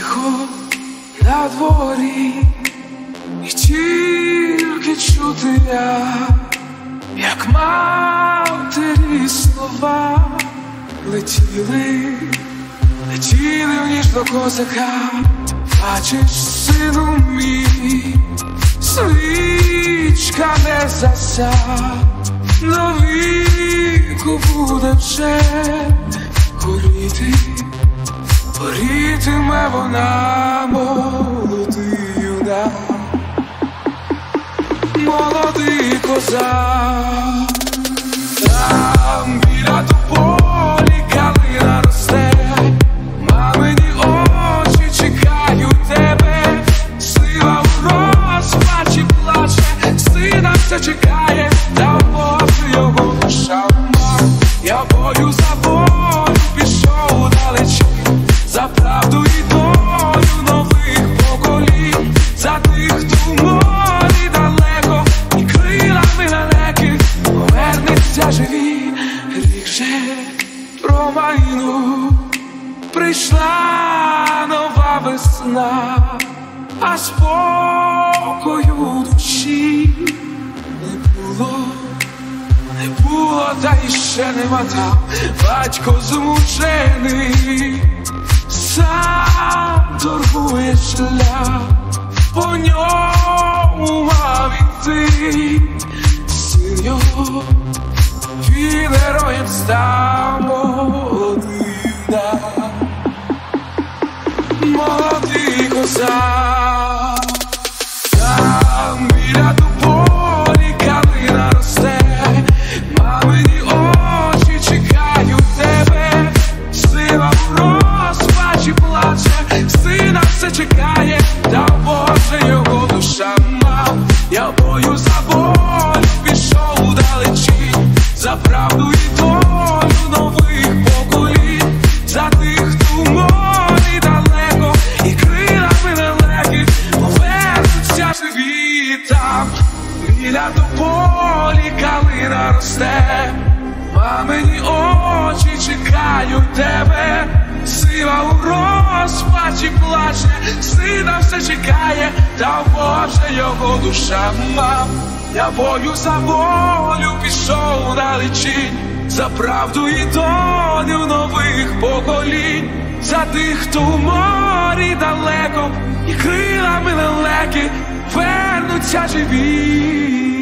тихо на дворі, і тільки чути як матері слова летіли в ніж до козака. Бачиш, сину мій, свічка не зася, до віку буде вже горіти, горітиме вона, молодий юнак, молодий козак. Там біля тополі калина росте, мамині очі чекають тебе, сила в розпачі плаче, сина все чекає, та Боже його душа вмер. Я бою за волю пішов далечі, за правду і долю нових поколінь, за тих, хто в морі далеко і крилами далеки повернеться живі. Рік же промайнув, прийшла нова весна, а спокою в душі не було, та іще нема. Там батько змучений сам торгує шлях, по ньому мав іти син його, він героєм став, молодий юнак, молодий козак. Там біля тополі калина росте, мамині очі чекають тебе, сила в розпачі плаче, сина все чекає, та Боже його душа мав. Я бою за волю пішов далечі, за правду і долю нових поколінь, за тих, хто в морі далеко і крилами далекі повернуться живі. Там біля тополі калина росте, мамині очі чекають тебе, сила у розпачі плаче, сина все чекає, та Боже його душа мав. Я бою за волю пішов далечінь, за правду і долю нових поколінь, за тих, хто в морі далеко і крилами далекі вернуться живі.